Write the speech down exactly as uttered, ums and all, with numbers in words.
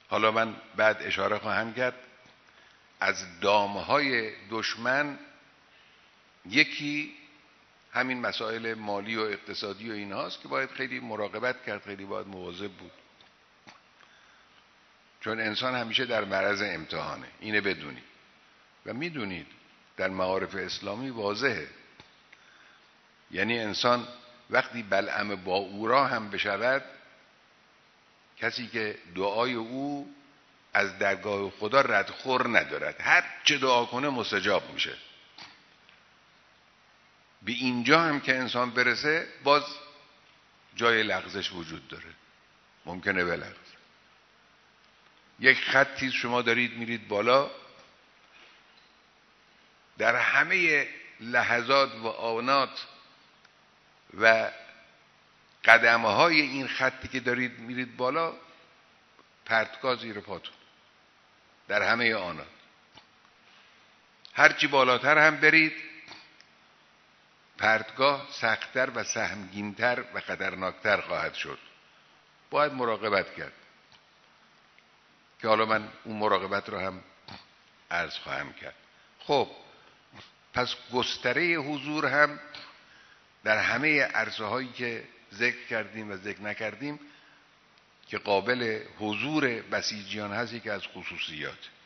حالا من بعد اشاره خواهم کرد از دامهای دشمن یکی همین مسائل مالی و اقتصادی و این هاست که باید خیلی مراقبت کرد، خیلی باید مواظب بود، چون انسان همیشه در معرض امتحانه. اینه بدونید و میدونید در معارف اسلامی واضحه، یعنی انسان وقتی بلعم باورا هم بشود، کسی که دعای او از درگاه خدا ردخور ندارد، هر چه دعا کنه مستجاب میشه. به اینجا هم که انسان برسه باز جای لغزش وجود داره، ممکنه بلغز. یک خطی شما دارید میرید بالا، در همه لحظات و آنات و قدمهای این خطی که دارید میرید بالا پرتگاه زیر پاتون، در همه آنات. هرچی بالاتر هم برید پرتگاه سخت‌تر و سهمگین‌تر و خطرناکتر خواهد شد. باید مراقبت کرد که حالا من اون مراقبت رو هم عرض خواهم کرد. خب پس گستره حضور هم در همه عرصه هایی که ذکر کردیم و ذکر نکردیم که قابل حضور بسیجیان هست، که از خصوصیات.